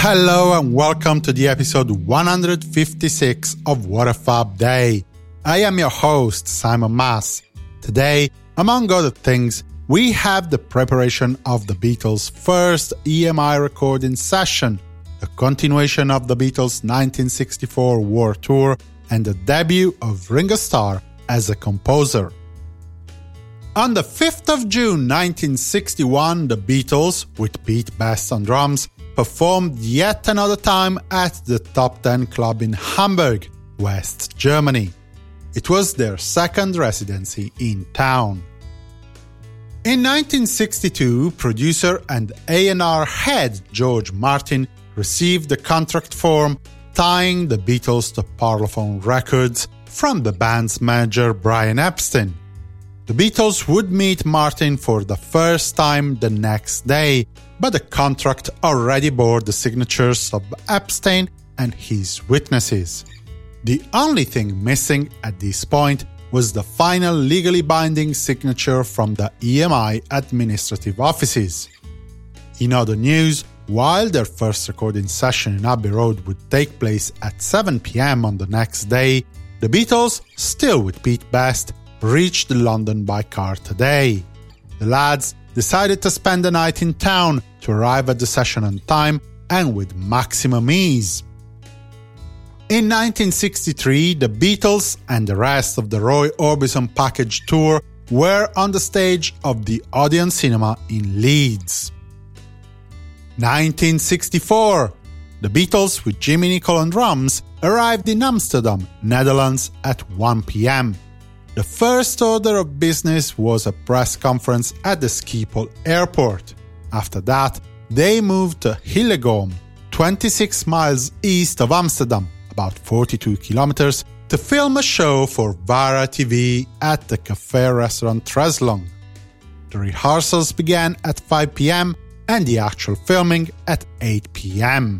Hello and welcome to the episode 156 of What a Fab Day. I am your host, Simon Mas. Today, among other things, we have the preparation of the Beatles' first EMI recording session, the continuation of the Beatles' 1964 War Tour, and the debut of Ringo Starr as a composer. On the 5th of June 1961, the Beatles, with Pete Best on drums, performed yet another time at the Top 10 Club in Hamburg, West Germany. It was their second residency in town. In 1962, producer and A&R head George Martin received the contract form tying the Beatles to Parlophone Records from the band's manager Brian Epstein. The Beatles would meet Martin for the first time the next day, but the contract already bore the signatures of Epstein and his witnesses. The only thing missing at this point was the final legally binding signature from the EMI administrative offices. In other news, while their first recording session in Abbey Road would take place at 7 p.m. on the next day, the Beatles, still with Pete Best, reached London by car today. The lads decided to spend the night in town to arrive at the session on time and with maximum ease. In 1963, the Beatles and the rest of the Roy Orbison package tour were on the stage of the Odeon Cinema in Leeds. 1964, the Beatles with Jimmy Nicol on drums arrived in Amsterdam, Netherlands at 1 p.m. The first order of business was a press conference at the Schiphol airport. After that, they moved to Hillegom, 26 miles east of Amsterdam, about 42 kilometers, to film a show for Vara TV at the cafe restaurant Treslong. The rehearsals began at 5 p.m. and the actual filming at 8 p.m.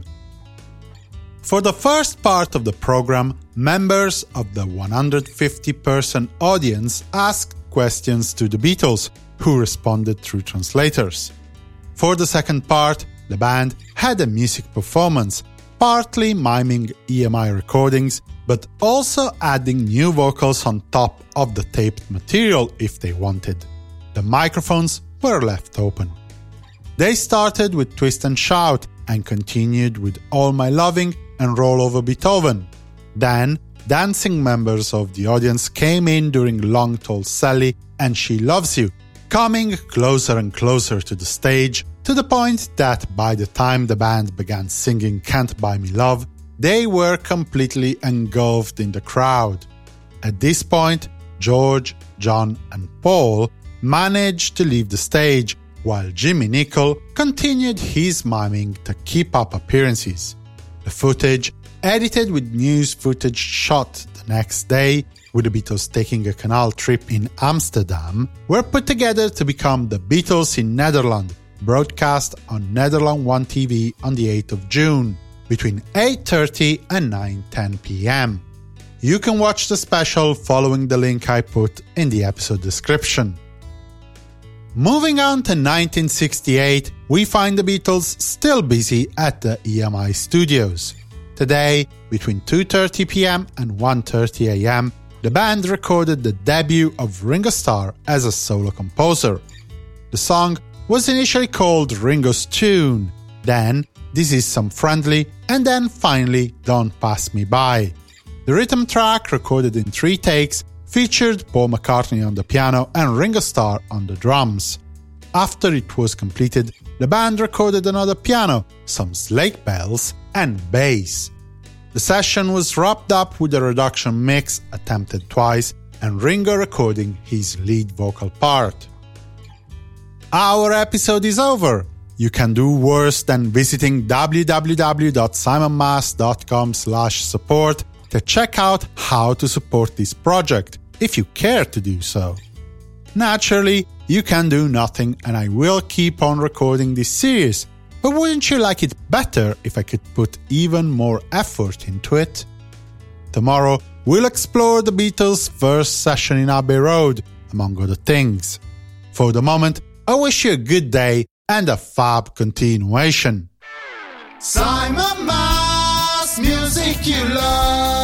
For the first part of the program, members of the 150-person audience asked questions to the Beatles, who responded through translators. For the second part, the band had a music performance, partly miming EMI recordings, but also adding new vocals on top of the taped material if they wanted. The microphones were left open. They started with Twist and Shout and continued with All My Loving and Roll Over Beethoven. Then, dancing members of the audience came in during Long Tall Sally and She Loves You, coming closer and closer to the stage, to the point that by the time the band began singing Can't Buy Me Love, they were completely engulfed in the crowd. At this point, George, John and Paul managed to leave the stage, while Jimmy Nicol continued his miming to keep up appearances. The footage, edited with news footage shot the next day, with the Beatles taking a canal trip in Amsterdam, were put together to become The Beatles in Netherlands, broadcast on Netherlands 1 TV on the 8th of June, between 8:30 and 9:10 p.m. You can watch the special following the link I put in the episode description. Moving on to 1968, we find the Beatles still busy at the EMI studios. Today, between 2:30 p.m. and 1:30 a.m., the band recorded the debut of Ringo Starr as a solo composer. The song was initially called Ringo's Tune, then This Is Some Friendly, and then finally Don't Pass Me By. The rhythm track, recorded in 3 takes, featured Paul McCartney on the piano and Ringo Starr on the drums. After it was completed, the band recorded another piano, some slate bells, and bass. The session was wrapped up with a reduction mix attempted twice and Ringo recording his lead vocal part. Our episode is over. You can do worse than visiting www.simonmas.com/support to check out how to support this project, if you care to do so. Naturally, you can do nothing and I will keep on recording this series, but wouldn't you like it better if I could put even more effort into it? Tomorrow, we'll explore the Beatles' first session in Abbey Road, among other things. For the moment, I wish you a good day and a fab continuation. Simon Mas, music you love.